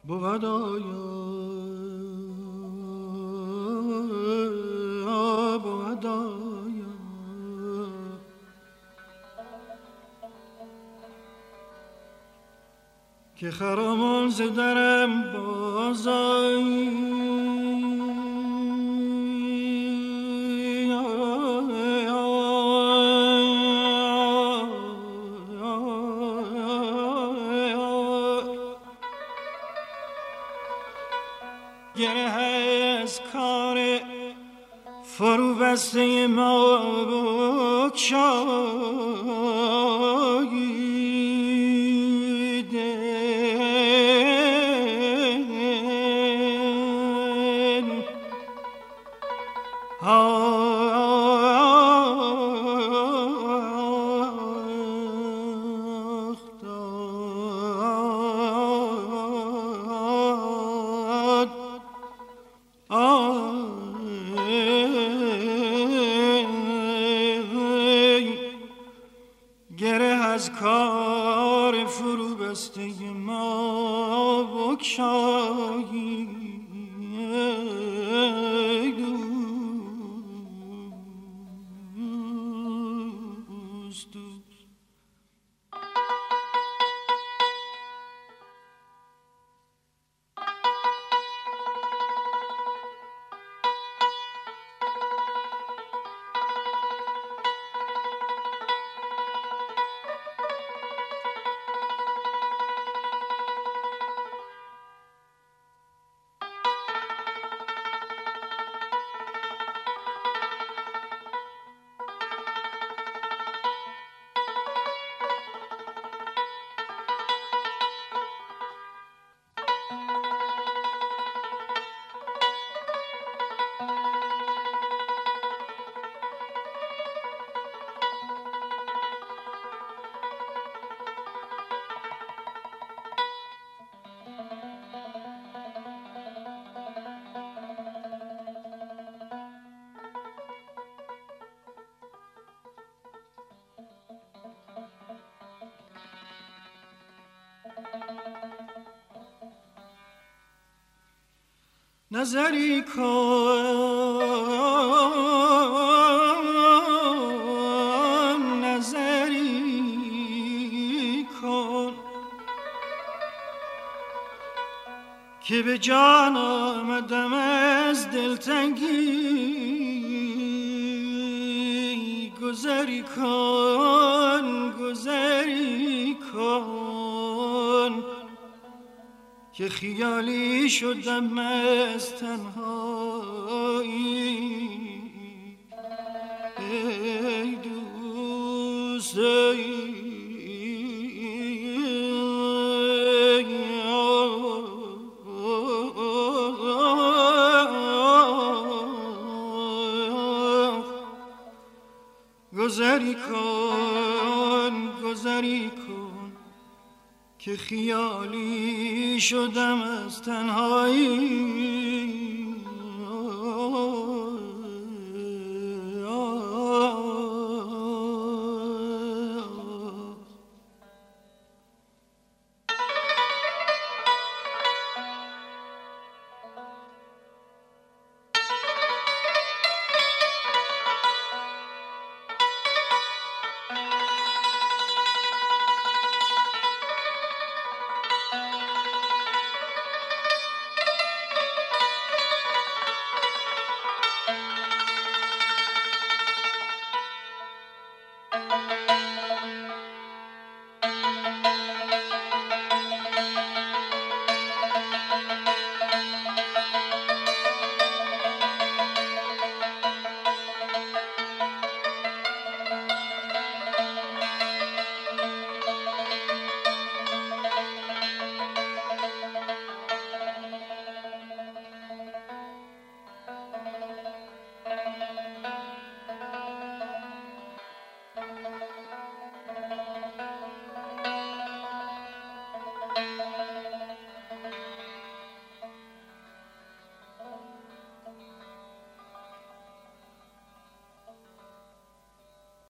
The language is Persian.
بود که خرامان ز درم بازآیی گره از کار فرو بسته ما بگشایی گره از کار فرو بسته ما بگشایی نظری کن نظری کن که به جان آمدم از دلتنگی گذری کن گذری کن که خیالی شدم از تنهایی ای دوست گذری کن گذری کن که خیالی شدم از تنهایی